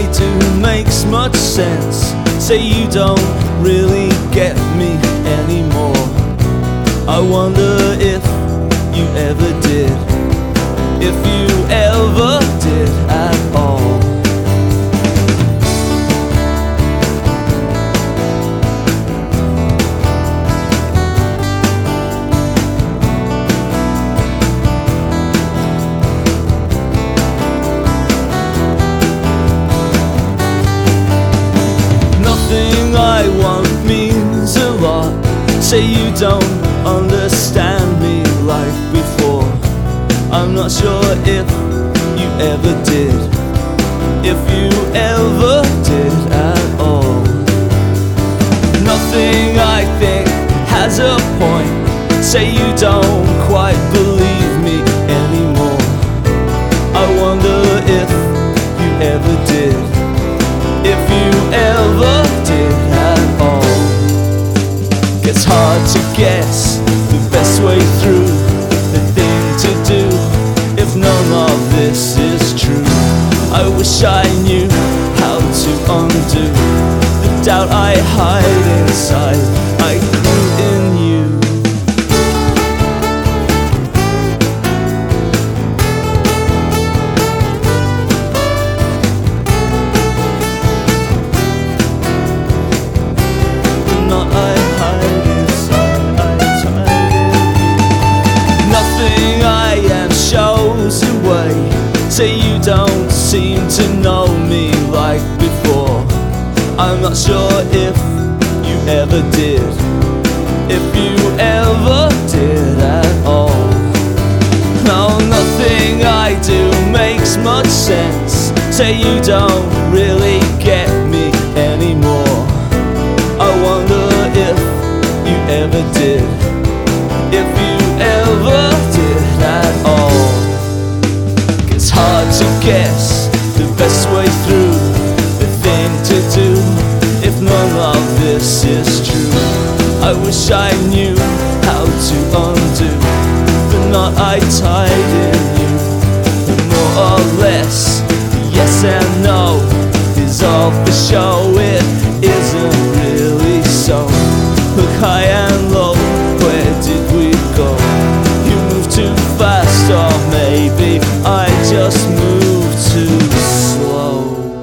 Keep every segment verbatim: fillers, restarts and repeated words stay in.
do makes much sense. Say you don't really get me anymore. I wonder if you ever did, if you ever did at all. Nothing I want means a lot. Say you don't understand me like before. I'm not sure if you ever did, if you ever did at all. Nothing I think has a point. Say you don't quite believe me anymore. I wonder if you ever did, if you ever did at all. It's hard to guess the best way through, the thing to do if none of this is true. I wish I knew how to undo the doubt I hide inside, I grew in you. Not I hide inside, I hide in you. Nothing I am shows away. Say you don't seem to know me like before. I'm not sure if you ever did, if you ever did at all. No, nothing I do makes much sense. Say you don't really get me anymore. I wonder if you ever did, if you ever did at all. It's hard to guess the best way through, the thing to do if none of this is true. I wish I knew how to undo the knot I tied in you. The more or less, the yes and no is all for show. It isn't really so. Look high and low, where did we go? You moved too fast, or maybe I just moved too slow.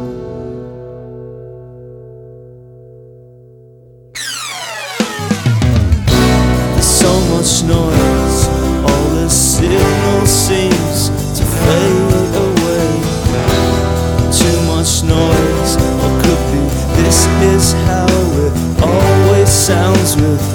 There's so much noise, all the signal seems to fade away. Too much noise, or could be this is how it always sounds with